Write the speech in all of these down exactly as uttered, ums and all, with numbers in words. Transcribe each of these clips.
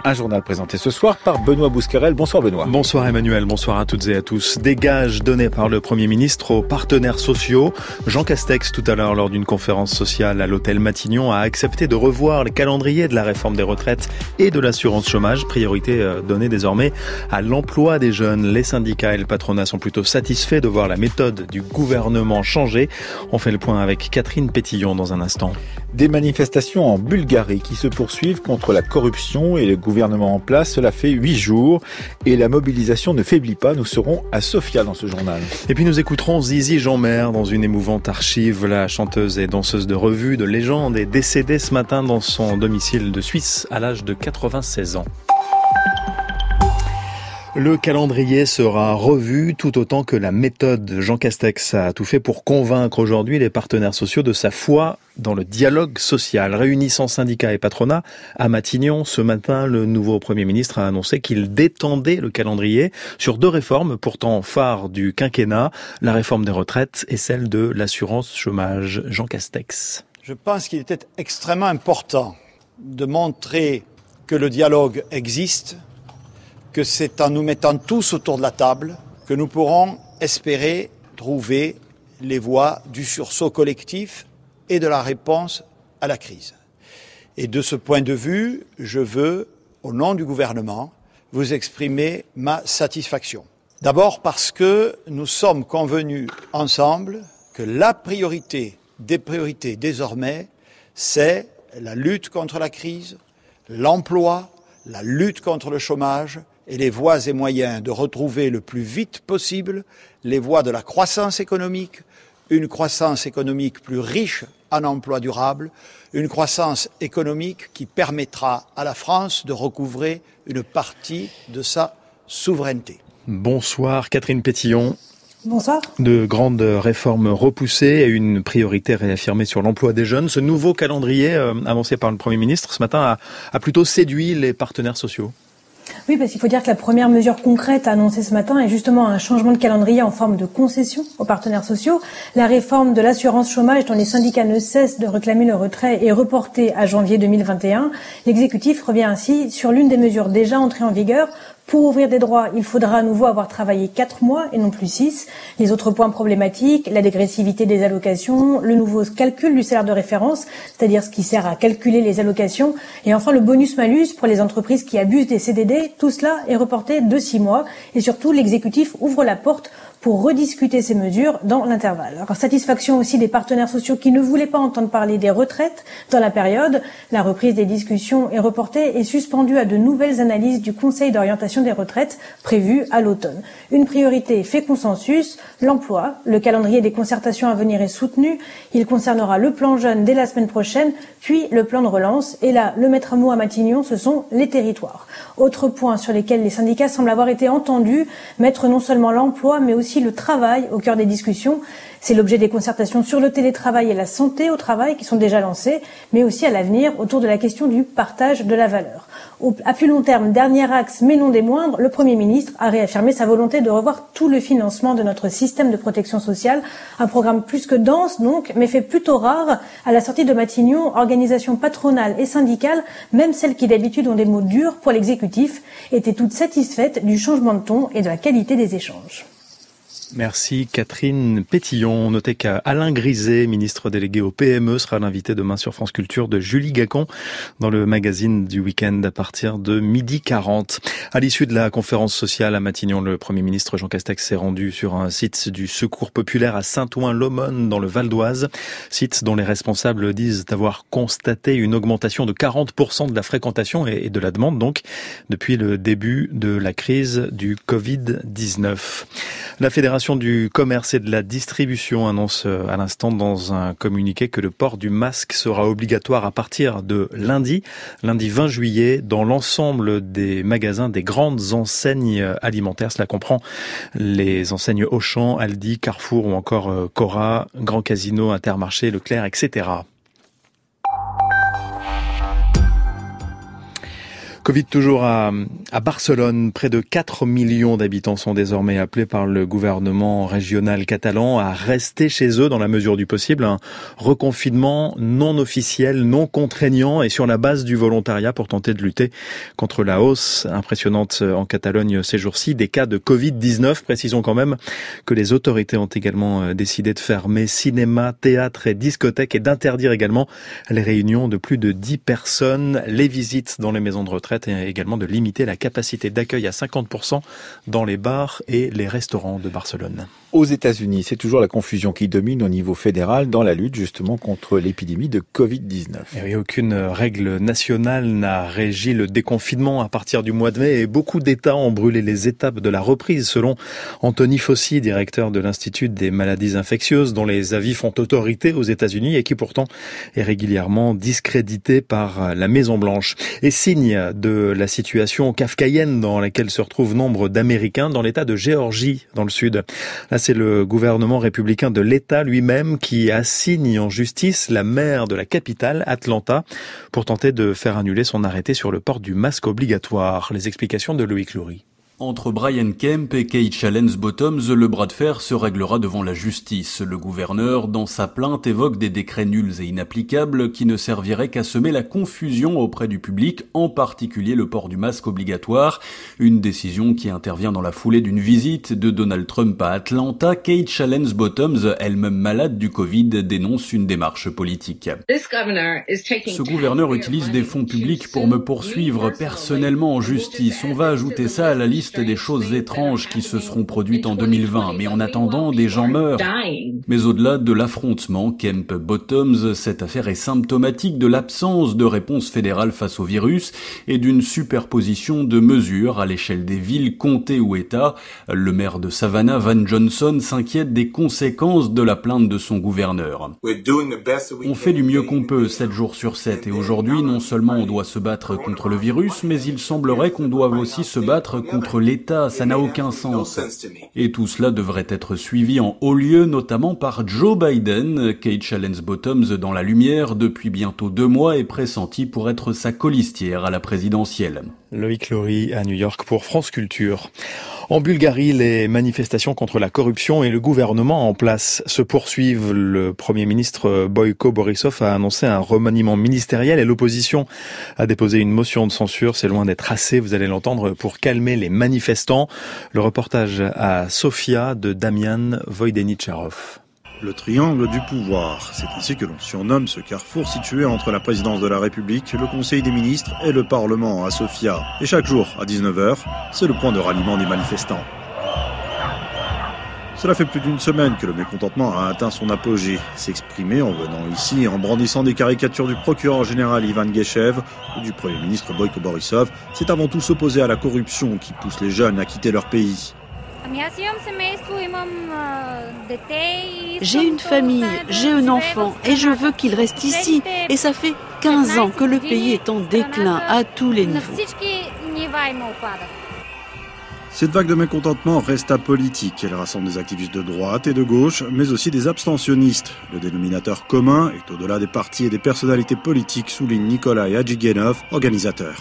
Un journal présenté ce soir par Benoît Bouscarel. Bonsoir Benoît. Bonsoir Emmanuel, bonsoir à toutes et à tous. Des gages donnés par le Premier ministre aux partenaires sociaux. Jean Castex, tout à l'heure, lors d'une conférence sociale à l'hôtel Matignon, a accepté de revoir le calendrier de la réforme des retraites et de l'assurance chômage. Priorité donnée désormais à l'emploi des jeunes. Les syndicats et le patronat sont plutôt satisfaits de voir la méthode du gouvernement changer. On fait le point avec Catherine Pétillon dans un instant. Des manifestations en Bulgarie qui se poursuivent contre la corruption et le gouvernement en place. Cela fait huit jours et la mobilisation ne faiblit pas. Nous serons à Sofia dans ce journal. Et puis nous écouterons Zizi Jeanmaire dans une émouvante archive. La chanteuse et danseuse de revue de légende est décédée ce matin dans son domicile de Suisse à l'âge de quatre-vingt-seize ans. Le calendrier sera revu tout autant que la méthode. Jean Castex a tout fait pour convaincre aujourd'hui les partenaires sociaux de sa foi dans le dialogue social. Réunissant syndicats et patronat à Matignon, ce matin, le nouveau Premier ministre a annoncé qu'il détendait le calendrier sur deux réformes pourtant phares du quinquennat, la réforme des retraites et celle de l'assurance chômage. Jean Castex. Je pense qu'il était extrêmement important de montrer que le dialogue existe, que c'est en nous mettant tous autour de la table que nous pourrons espérer trouver les voies du sursaut collectif et de la réponse à la crise. Et de ce point de vue, je veux, au nom du gouvernement, vous exprimer ma satisfaction. D'abord parce que nous sommes convenus ensemble que la priorité des priorités désormais, c'est la lutte contre la crise, l'emploi, la lutte contre le chômage, et les voies et moyens de retrouver le plus vite possible les voies de la croissance économique, une croissance économique plus riche en emplois durables, une croissance économique qui permettra à la France de recouvrer une partie de sa souveraineté. Bonsoir Catherine Pétillon. Bonsoir. De grandes réformes repoussées et une priorité réaffirmée sur l'emploi des jeunes. Ce nouveau calendrier euh, annoncé par le Premier ministre ce matin a, a plutôt séduit les partenaires sociaux. Oui, parce qu'il faut dire que la première mesure concrète annoncée ce matin est justement un changement de calendrier en forme de concession aux partenaires sociaux. La réforme de l'assurance chômage dont les syndicats ne cessent de réclamer le retrait est reportée à janvier deux mille vingt et un. L'exécutif revient ainsi sur l'une des mesures déjà entrées en vigueur. Pour ouvrir des droits, il faudra à nouveau avoir travaillé quatre mois et non plus six. Les autres points problématiques, la dégressivité des allocations, le nouveau calcul du salaire de référence, c'est-à-dire ce qui sert à calculer les allocations, et enfin le bonus-malus pour les entreprises qui abusent des C D D, tout cela est reporté de six mois. Et surtout, l'exécutif ouvre la porte pour rediscuter ces mesures dans l'intervalle. Alors, satisfaction aussi des partenaires sociaux qui ne voulaient pas entendre parler des retraites dans la période. La reprise des discussions est reportée et suspendue à de nouvelles analyses du Conseil d'orientation des retraites prévues à l'automne. Une priorité fait consensus, l'emploi. Le calendrier des concertations à venir est soutenu. Il concernera le plan jeune dès la semaine prochaine, puis le plan de relance. Et là, le maître mot à Matignon, ce sont les territoires. Autre point sur lesquels les syndicats semblent avoir été entendus, mettre non seulement l'emploi, mais aussi le travail au cœur des discussions. C'est l'objet des concertations sur le télétravail et la santé au travail qui sont déjà lancées, mais aussi à l'avenir autour de la question du partage de la valeur. Au, à plus long terme, dernier axe, mais non des moindres, le Premier ministre a réaffirmé sa volonté de revoir tout le financement de notre système de protection sociale. Un programme plus que dense, donc, mais fait plutôt rare. À la sortie de Matignon, organisations patronales et syndicales, même celles qui d'habitude ont des mots durs pour l'exécutif, étaient toutes satisfaites du changement de ton et de la qualité des échanges. Merci Catherine Pétillon. Notez qu'Alain Griset, ministre délégué au P M E, sera l'invité demain sur France Culture de Julie Gacon dans le magazine du week-end à partir de midi quarante. À l'issue de la conférence sociale à Matignon, le Premier ministre Jean Castex s'est rendu sur un site du Secours populaire à Saint-Ouen-l'Aumône dans le Val d'Oise, site dont les responsables disent avoir constaté une augmentation de quarante pour cent de la fréquentation et de la demande donc depuis le début de la crise du covid dix-neuf. La Fédération du commerce et de la distribution annonce à l'instant dans un communiqué que le port du masque sera obligatoire à partir de lundi, lundi vingt juillet, dans l'ensemble des magasins des grandes enseignes alimentaires. Cela comprend les enseignes Auchan, Aldi, Carrefour ou encore Cora, Grand Casino, Intermarché, Leclerc, et cetera. Covid toujours à, à Barcelone. Près de quatre millions d'habitants sont désormais appelés par le gouvernement régional catalan à rester chez eux dans la mesure du possible. Un reconfinement non officiel, non contraignant et sur la base du volontariat pour tenter de lutter contre la hausse impressionnante en Catalogne ces jours-ci des cas de covid dix-neuf. Précisons quand même que les autorités ont également décidé de fermer cinéma, théâtre et discothèques et d'interdire également les réunions de plus de dix personnes, les visites dans les maisons de retraite et également de limiter la capacité d'accueil à cinquante pour cent dans les bars et les restaurants de Barcelone. Aux États-Unis, c'est toujours la confusion qui domine au niveau fédéral dans la lutte justement contre l'épidémie de covid dix-neuf. Et oui, aucune règle nationale n'a régi le déconfinement à partir du mois de mai et beaucoup d'États ont brûlé les étapes de la reprise selon Anthony Fauci, directeur de l'Institut des maladies infectieuses dont les avis font autorité aux États-Unis et qui pourtant est régulièrement discrédité par la Maison-Blanche. Et signe de la situation kafkaïenne dans laquelle se retrouvent nombre d'Américains dans l'État de Géorgie dans le sud. Là, c'est le gouvernement républicain de l'État lui-même qui assigne en justice la maire de la capitale, Atlanta, pour tenter de faire annuler son arrêté sur le port du masque obligatoire. Les explications de Loïc Loury. Entre Brian Kemp et Keith Chalens-Bottoms, le bras de fer se réglera devant la justice. Le gouverneur, dans sa plainte, évoque des décrets nuls et inapplicables qui ne serviraient qu'à semer la confusion auprès du public, en particulier le port du masque obligatoire. Une décision qui intervient dans la foulée d'une visite de Donald Trump à Atlanta. Keith Chalens-Bottoms, elle-même malade du Covid, dénonce une démarche politique. Ce gouverneur utilise des fonds publics pour me poursuivre personnellement en justice. On va ajouter ça à la liste des choses étranges qui se seront produites en deux mille vingt, mais en attendant, des gens meurent. Mais au-delà de l'affrontement Kemp-Bottoms, cette affaire est symptomatique de l'absence de réponse fédérale face au virus et d'une superposition de mesures à l'échelle des villes, comtés ou États. Le maire de Savannah, Van Johnson, s'inquiète des conséquences de la plainte de son gouverneur. On fait du mieux qu'on peut, sept jours sur sept, et aujourd'hui, non seulement on doit se battre contre le virus, mais il semblerait qu'on doive aussi se battre contre l'État, ça n'a aucun sens. Et tout cela devrait être suivi en haut lieu, notamment par Joe Biden. Keith Chalens-Bottoms, dans la lumière depuis bientôt deux mois, est pressenti pour être sa colistière à la présidentielle. Loïc Loury à New York pour France Culture. En Bulgarie, les manifestations contre la corruption et le gouvernement en place se poursuivent. Le Premier ministre Boyko Borisov a annoncé un remaniement ministériel et l'opposition a déposé une motion de censure. C'est loin d'être assez, vous allez l'entendre, pour calmer les manifestants. Le reportage à Sofia de Damian Vojdeničarov. Le triangle du pouvoir, c'est ainsi que l'on surnomme ce carrefour situé entre la présidence de la République, le Conseil des ministres et le Parlement à Sofia. Et chaque jour, à dix-neuf heures, c'est le point de ralliement des manifestants. Cela fait plus d'une semaine que le mécontentement a atteint son apogée. S'exprimer en venant ici, en brandissant des caricatures du procureur général Ivan Geshev ou du Premier ministre Boyko Borisov, c'est avant tout s'opposer à la corruption qui pousse les jeunes à quitter leur pays. J'ai une famille, j'ai un enfant et je veux qu'il reste ici. Et ça fait quinze ans que le pays est en déclin à tous les niveaux. Cette vague de mécontentement reste apolitique. Elle rassemble des activistes de droite et de gauche, mais aussi des abstentionnistes. Le dénominateur commun est au-delà des partis et des personnalités politiques, souligne Nikolai Adjigenov, organisateur.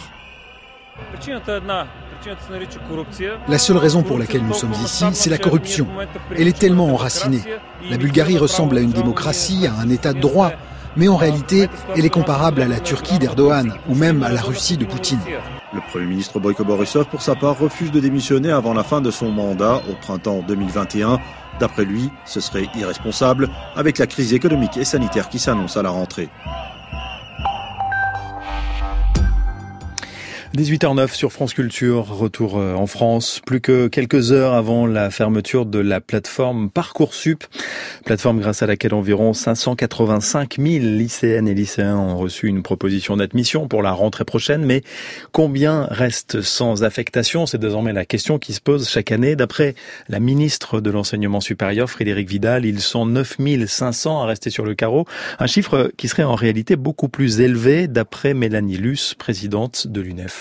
La seule raison pour laquelle nous sommes ici, c'est la corruption. Elle est tellement enracinée. La Bulgarie ressemble à une démocratie, à un état de droit, mais en réalité, elle est comparable à la Turquie d'Erdogan ou même à la Russie de Poutine. Le Premier ministre Boyko Borisov, pour sa part, refuse de démissionner avant la fin de son mandat au printemps deux mille vingt et un. D'après lui, ce serait irresponsable avec la crise économique et sanitaire qui s'annonce à la rentrée. dix-huit heures neuf sur France Culture, retour en France, plus que quelques heures avant la fermeture de la plateforme Parcoursup, plateforme grâce à laquelle environ cinq cent quatre-vingt-cinq mille lycéennes et lycéens ont reçu une proposition d'admission pour la rentrée prochaine, mais combien restent sans affectation? C'est désormais la question qui se pose chaque année. D'après la ministre de l'Enseignement supérieur, Frédérique Vidal, ils sont neuf mille cinq cents à rester sur le carreau, un chiffre qui serait en réalité beaucoup plus élevé d'après Mélanie Luce, présidente de l'U N E F.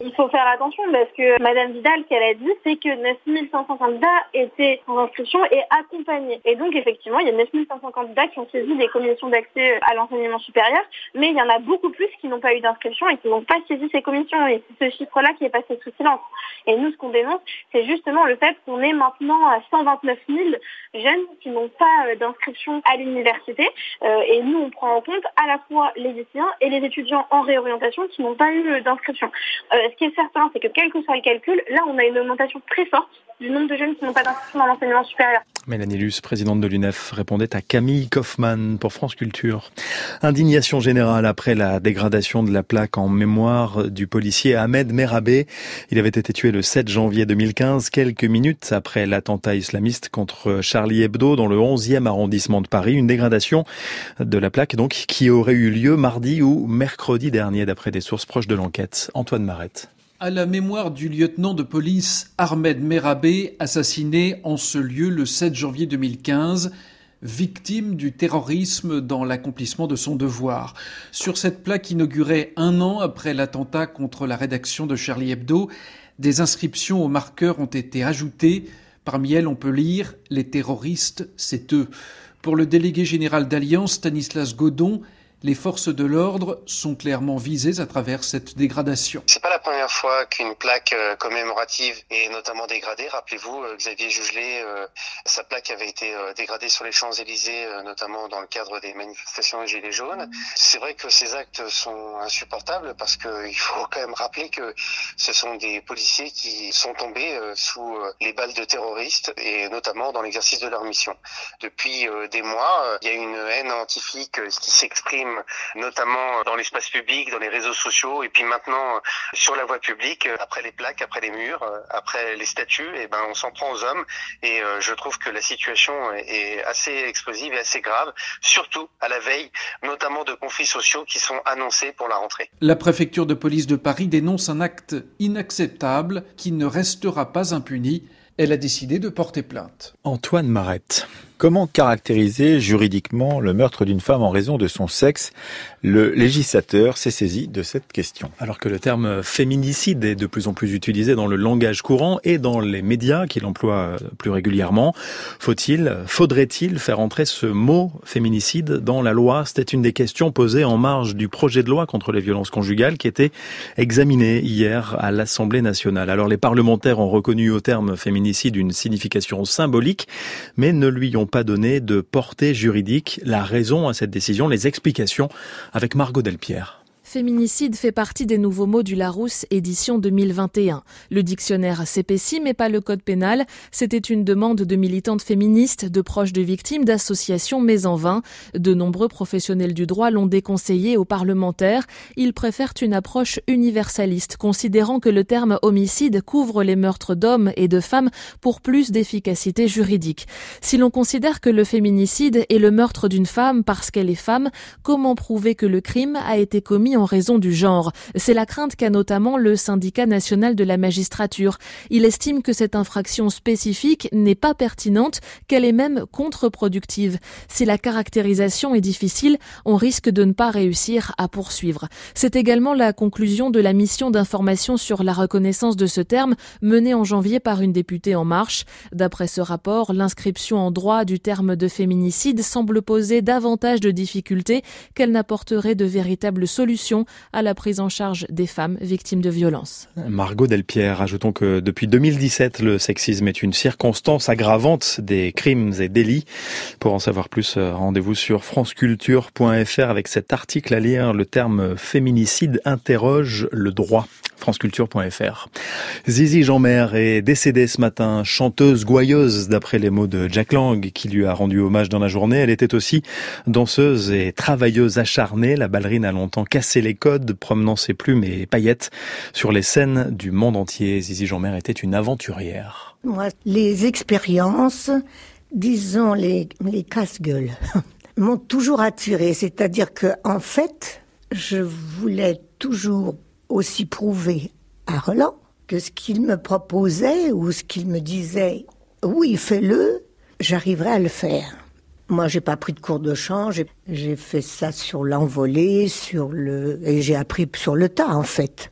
Il faut faire attention parce que Madame Vidal, ce qu'elle a dit, c'est que neuf mille cinq cents candidats étaient en inscription et accompagnés. Et donc, effectivement, il y a neuf mille cinq cents candidats qui ont saisi des commissions d'accès à l'enseignement supérieur, mais il y en a beaucoup plus qui n'ont pas eu d'inscription et qui n'ont pas saisi ces commissions. Et c'est ce chiffre-là qui est passé sous silence. Et nous, ce qu'on dénonce, c'est justement le fait qu'on est maintenant à cent vingt-neuf mille jeunes qui n'ont pas d'inscription à l'université. Euh, et nous, on prend en compte à la fois les lycéens et les étudiants en réorientation qui n'ont pas eu d'inscription. Euh, ce qui est certain, c'est que quel que soit le calcul, là, on a une augmentation très forte du nombre de jeunes qui n'ont pas d'inscription dans l'enseignement supérieur. Mélanie Luce, présidente de l'U N E F, répondait à Camille Kaufmann pour France Culture. Indignation générale après la dégradation de la plaque en mémoire du policier Ahmed Merabé. Il avait été tué le sept janvier deux mille quinze, quelques minutes après l'attentat islamiste contre Charlie Hebdo dans le onzième arrondissement de Paris. Une dégradation de la plaque donc qui aurait eu lieu mardi ou mercredi dernier d'après des sources proches de l'enquête. Antoine Marette. À la mémoire du lieutenant de police Ahmed Merabé, assassiné en ce lieu le sept janvier deux mille quinze, victime du terrorisme dans l'accomplissement de son devoir. Sur cette plaque inaugurée un an après l'attentat contre la rédaction de Charlie Hebdo, des inscriptions aux marqueurs ont été ajoutées. Parmi elles, on peut lire « Les terroristes, c'est eux ». Pour le délégué général d'Alliance, Stanislas Godon, les forces de l'ordre sont clairement visées à travers cette dégradation. C'est pas la première fois qu'une plaque euh, commémorative est notamment dégradée. Rappelez-vous, euh, Xavier Jugelet, euh, sa plaque avait été euh, dégradée sur les Champs-Élysées, euh, notamment dans le cadre des manifestations des Gilets jaunes. Mmh. C'est vrai que ces actes sont insupportables parce que il faut quand même rappeler que ce sont des policiers qui sont tombés euh, sous euh, les balles de terroristes et notamment dans l'exercice de leur mission. Depuis euh, des mois, euh, il y a une haine anti-flic euh, qui s'exprime notamment dans l'espace public, dans les réseaux sociaux, et puis maintenant sur la voie publique, après les plaques, après les murs, après les statues, et ben on s'en prend aux hommes. Et je trouve que la situation est assez explosive et assez grave, surtout à la veille, notamment de conflits sociaux qui sont annoncés pour la rentrée. La préfecture de police de Paris dénonce un acte inacceptable qui ne restera pas impuni. Elle a décidé de porter plainte. Antoine Marette. Comment caractériser juridiquement le meurtre d'une femme en raison de son sexe ? Le législateur s'est saisi de cette question. Alors que le terme féminicide est de plus en plus utilisé dans le langage courant et dans les médias qui l'emploient plus régulièrement, faut-il, faudrait-il faire entrer ce mot féminicide dans la loi ? C'était une des questions posées en marge du projet de loi contre les violences conjugales qui était examiné hier à l'Assemblée nationale. Alors les parlementaires ont reconnu au terme féminicide une signification symbolique, mais ne lui ont pas donné de portée juridique. La raison à cette décision, les explications avec Margot Delpierre. Féminicide fait partie des nouveaux mots du Larousse édition deux mille vingt et un. Le dictionnaire s'épaissit mais pas le code pénal. C'était une demande de militantes féministes, de proches de victimes, d'associations, mais en vain. De nombreux professionnels du droit l'ont déconseillé aux parlementaires. Ils préfèrent une approche universaliste, considérant que le terme homicide couvre les meurtres d'hommes et de femmes pour plus d'efficacité juridique. Si l'on considère que le féminicide est le meurtre d'une femme parce qu'elle est femme, comment prouver que le crime a été commis en raison du genre? C'est la crainte qu'a notamment le syndicat national de la magistrature. Il estime que cette infraction spécifique n'est pas pertinente, qu'elle est même contre-productive. Si la caractérisation est difficile, on risque de ne pas réussir à poursuivre. C'est également la conclusion de la mission d'information sur la reconnaissance de ce terme menée en janvier par une députée En Marche. D'après ce rapport, l'inscription en droit du terme de féminicide semble poser davantage de difficultés qu'elle n'apporterait de véritables solutions à la prise en charge des femmes victimes de violences. Margot Delpierre, ajoutons que depuis deux mille dix-sept, le sexisme est une circonstance aggravante des crimes et délits. Pour en savoir plus, rendez-vous sur franceculture point f r avec cet article à lire. Le terme féminicide interroge le droit. franceculture point f r. Zizi Jeanmaire est décédée ce matin, chanteuse gouailleuse d'après les mots de Jack Lang qui lui a rendu hommage dans la journée. Elle était aussi danseuse et travailleuse acharnée. La ballerine a longtemps cassé les codes, promenant ses plumes et paillettes sur les scènes du monde entier. Zizi Jeanmaire était une aventurière. Moi, les expériences, disons les, les casse-gueules, m'ont toujours attirée. C'est-à-dire que, en fait, je voulais toujours aussi prouver à Roland que ce qu'il me proposait ou ce qu'il me disait, oui, fais-le, j'arriverai à le faire. Moi, j'ai pas pris de cours de chant, j'ai, j'ai fait ça sur l'envolée, sur le, et j'ai appris sur le tas, en fait.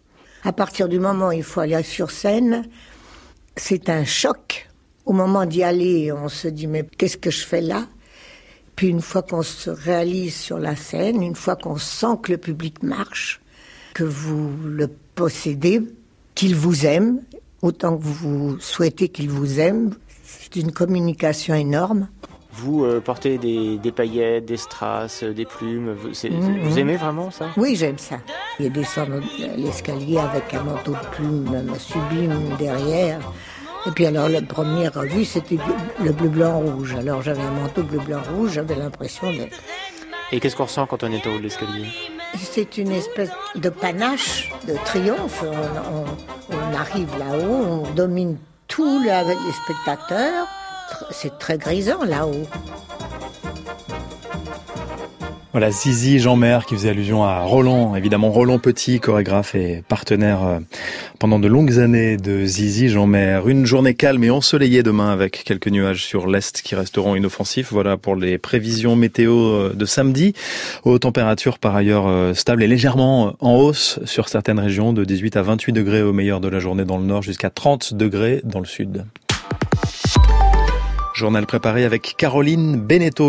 À partir du moment où il faut aller sur scène, c'est un choc. Au moment d'y aller, on se dit mais qu'est-ce que je fais là ? Puis une fois qu'on se réalise sur la scène, une fois qu'on sent que le public marche, que vous le possédez, qu'il vous aime, autant que vous souhaitez qu'il vous aime, c'est une communication énorme. Vous euh, portez des, des paillettes, des strass, des plumes, vous, c'est, mmh. vous aimez vraiment ça ? Oui, j'aime ça. Il descend l'escalier avec un manteau de plumes sublime derrière. Et puis alors, la première vue, c'était le bleu, blanc, rouge. Alors j'avais un manteau bleu, blanc, rouge, j'avais l'impression de... Et qu'est-ce qu'on ressent quand on est au haut de l'escalier ? C'est une espèce de panache, de triomphe. On, on, on arrive là-haut, on domine tous les spectateurs. C'est très grisant là-haut. Voilà, Zizi Jeanmaire qui faisait allusion à Roland, évidemment Roland Petit, chorégraphe et partenaire pendant de longues années de Zizi Jeanmaire. Une journée calme et ensoleillée demain avec quelques nuages sur l'est qui resteront inoffensifs. Voilà pour les prévisions météo de samedi. Aux températures par ailleurs stables et légèrement en hausse sur certaines régions, de dix-huit à vingt-huit degrés au meilleur de la journée dans le nord jusqu'à trente degrés dans le sud. Journal préparé avec Caroline Beneteau.